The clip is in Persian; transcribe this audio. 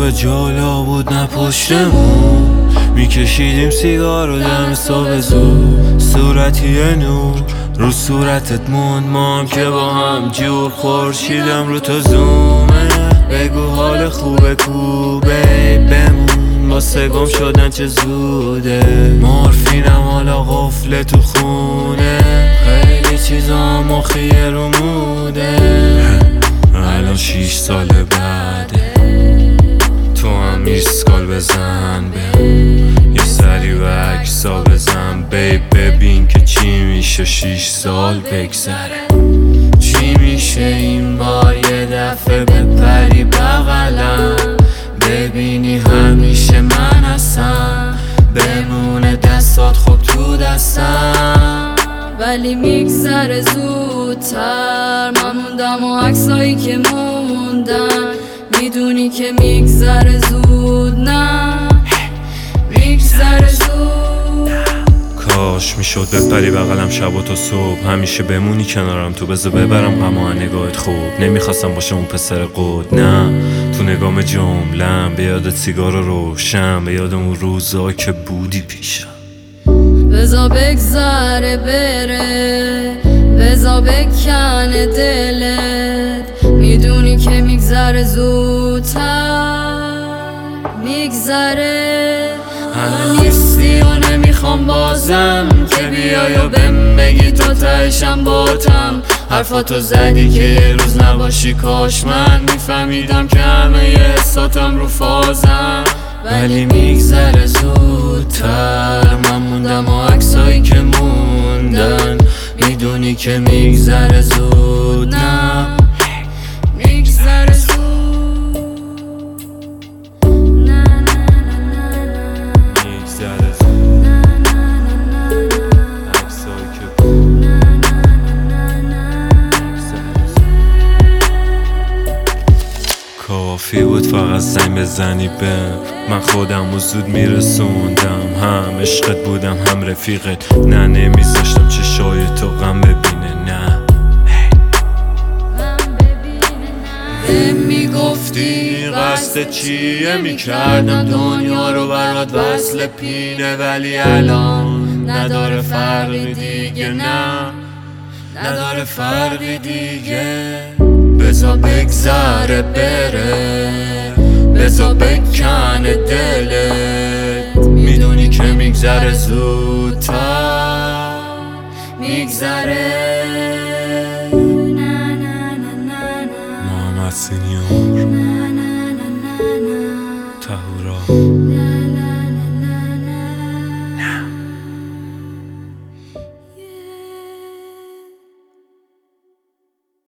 نور جالا بود نه پشتمون، میکشیدیم سیگار و دم صبح زود، صورتی نور رو صورتت موند، ما هم که با هم جور، خورشیدم رو تو زومه، بگو حال خوبه کوبه بمون، واسه گم شدن چه زوده، مورفینم حالا قفله تو خونه، خیلی چیزا مخیه رو موده، الان 6 سال بعده، تو هم میسکال بزن به یه سری و عکسا بزن بیب، ببین که چی میشه 6 سال بگذره، چی میشه این بار یه دفعه بپری بغلم، ببینی همیشه من هستم، بمونه دستات خوب تو دستم، ولی میگذره زودتر، من موندم و عکسایی که موندن، میدونی که میگذره زود، نه میگذره زود. کاش میشد بپری بغلم شب و تا صبح، همیشه بمونی کنارم، تو بذار ببرم غم نگاهت خوب، نمیخواستم باشم اون پسر قد، نه تو نگام جملم به یاد سیگار روشن، به یاد اون روزا که بودی پیشم، بذار بگذره بره، بذار بکنه دلت، میدونی که میگذره زودتر، میگذره. الان نیستی و نمیخوام بازم که بیای و بهم بگی تو تهشم باتم، حرفاتو زدی که یه روز نباشی، کاش من میفهمیدم که همه احساتم رو فازم، ولی میگذره زودتر، من موندم و عکسایی که موندن، میدونی که میگذره زود، نه میگذره زود. میگذره زود، عکسایی که کافی بود فقط زنگ بزنی بهم، من خودم رو زود میرسوندم، هم عشقت بودم هم رفیقت، نه نمیذاشتم چشای تو غم ببینه، نه میگفتی قصد چیه، میکردم دنیا رو برات وصل پینه، ولی الان نداره فرقی دیگه، نه نداره فرقی دیگه، بذار بگذره بره، بذار بکنه دلت، میدونی که میگذره زودتر، میگذره. محمد سینیور، تهورا